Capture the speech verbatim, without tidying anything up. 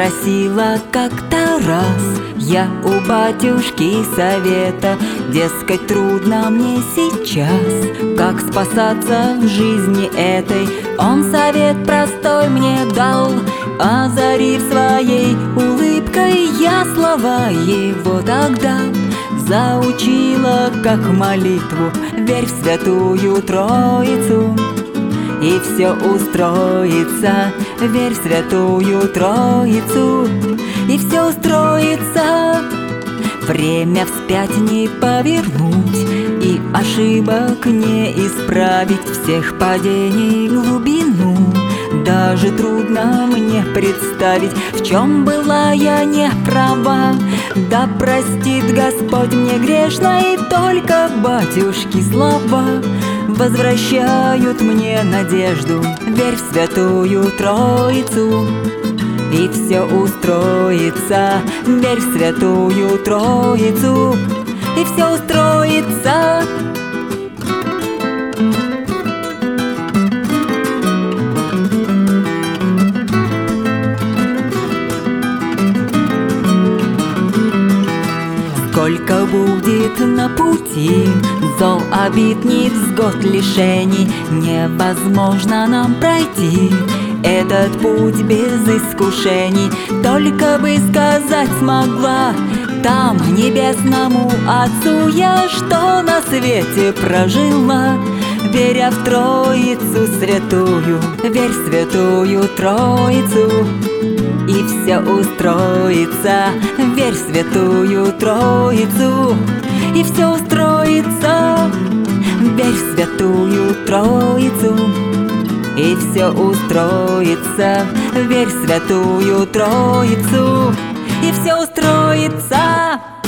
Спросила как-то раз я у батюшки совета, дескать, трудно мне сейчас, как спасаться в жизни этой. Он совет простой мне дал, озарив своей улыбкой, я слова его тогда заучила как молитву: верь в Святую Троицу, и все устроится. Верь в Святую Троицу, и все устроится. Время вспять не повернуть, и ошибок не исправить, всех падений глубину даже трудно мне представить, в чем была я не права. Да простит Господь мне грешной, только батюшки слова возвращают мне надежду. Верь в Святую Троицу, и все устроится. Верь в Святую Троицу, и все устроится. Сколько будет на пути зол, обид, невзгод, лишений, невозможно нам пройти этот путь без искушений. Только бы сказать смогла там небесному Отцу я, что на свете прожила, веря в Троицу святую. Верь в Святую Троицу, и все устроится. Верь в Святую Троицу, и все устроится. Верь в Святую Троицу, и все устроится. Верь в Святую Троицу, и все устроится.